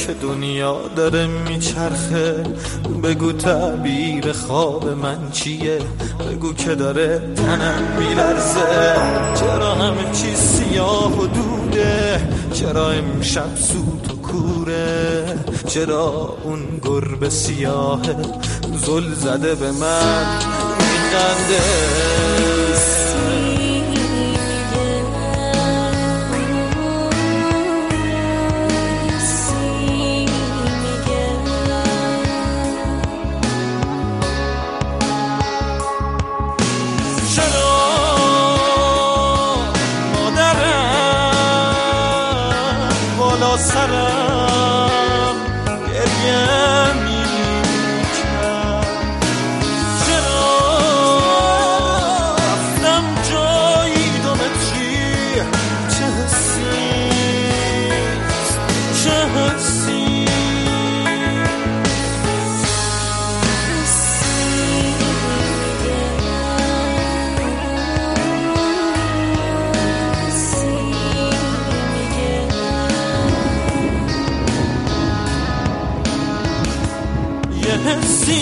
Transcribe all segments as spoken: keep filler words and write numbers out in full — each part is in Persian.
که دنیا داره میچرخه. بگو تعبیر خواب من چیه، بگو که داره تنم میلرزه. چرا همه چیز سیاه و دوده، چرا امشب سوت و کوره، چرا اون گربه سیاهه زل زده به من میخنده. سرم گریه میکرد، چرا رفتم جایی دو متری، چه حسیست چه حسی. یه حسی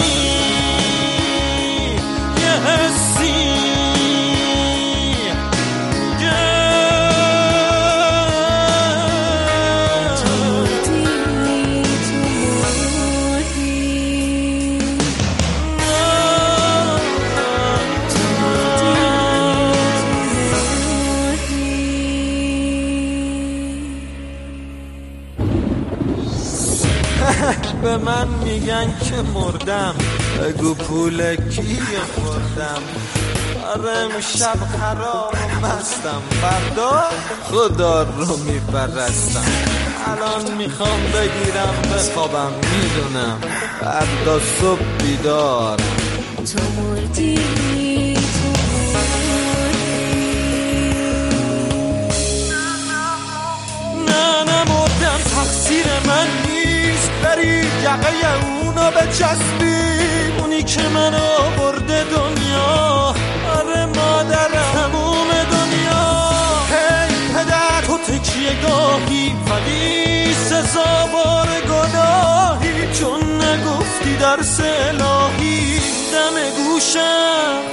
یه حسی میگه تو مردی تو مردی تو مردی. به من میگن که مردم، بگو پول کیه خوردم. آره امشب خراب و مستم، فردا خدا رو میپرستم. الان میخوام بگیرم بخوابم، میدونم فردا صبح بیدار. تو مردی تو مردی. نه نمردم، تقصیر من نیست، بری یقه اونو بچسبی، اونی که منو برده دنیا. آره مادرم تموم دنیا. هی پدر تو تکیه گاهی، ولی سزاوار گناهی، چون نگفتی درس الهی دم گوشم.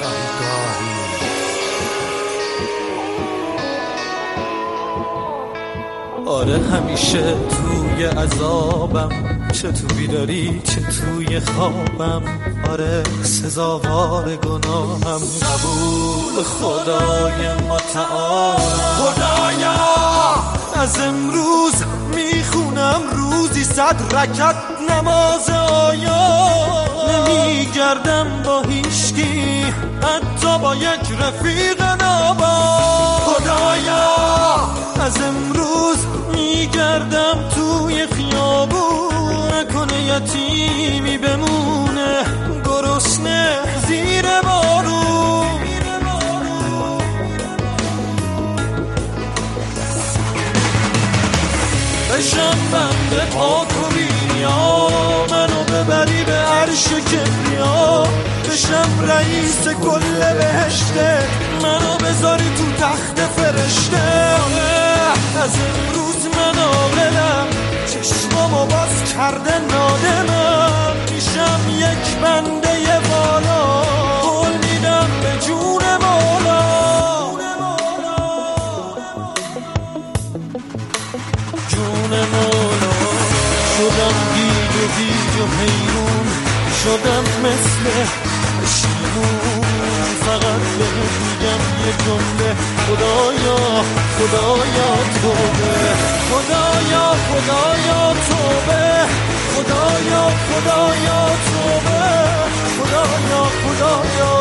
آره همیشه توی عذابم، چه تو بیداری چه توی خوابم. آره سزاوار گناهم، قبول خدای متعال. خدایا از امروز میخونم روزی صد رکعت نماز آیا. نمیگردم با هیچکی، حتی با یک رفیق نابا. خدایا از امروز میگردم توی خیابون، نکنه یتیمی بمونه گرسنه زیر بارون. بشم بنده پاک و بینیا، منو ببری به عرش کبریا. بشم رئیس کل بهشته، منو بذاری تو تخت فرشته. از امروز من عاقلم، چشمامو باز کرده نادمم. میشم یک بنده ی بالا، قول میدم به جون مولا. جون مولا شدم گیج و گیج و حیرون، شدم مثل شیمون. فقط بهت میگم یه جمله، خدایا خدایا توبه. خدایا خدایا توبه. خدایا خدایا توبه. خدایا خدایا